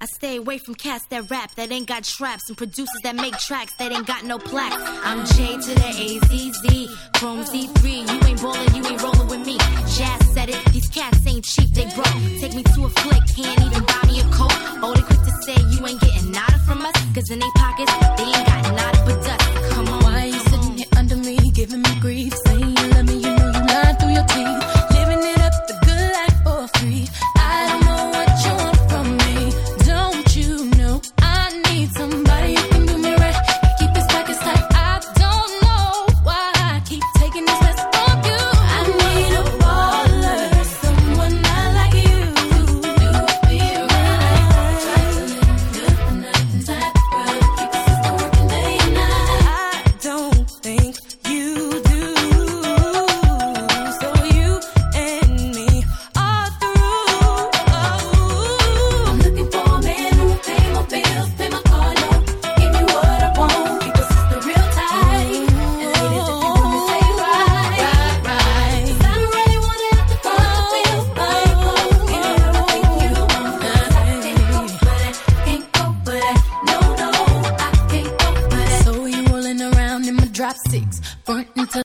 I stay away from cats that rap, that ain't got traps, and producers that make tracks that ain't got no plaques. I'm J to the A-Z-Z, Chrome Z3. You ain't ballin', you ain't rollin' with me. Jazz said it, these cats ain't cheap, they broke. Take me to a flick, can't even buy me a Coke. Oh, they quick to say you ain't getting nada from us, cause in they pockets, they ain't got nada but dust. Come on. Why you sitting here under me, giving me grief, saying you love me, you know you lying through your teeth. Living it up, the good life for free. I don't know what you want from me. Don't you know I need somebody who can do me right, keep his pockets tight. I don't know why I keep taking this mess from you. I need a baller, someone not like you. Do me right, try to live good for nothing type of world. Keep the system working day and night. I don't think you do. So you and me are through. I'm looking for a man who will pay my bills, pay my car note, give me what I want, keep the system real tight. And ladies, if you want me, say right, right, right. 'Cause I don't really wanna have to fight to feel right. Give me everything you want. I can't go for that, no, no, I can't go for that. So you rolling around in my drop six, front and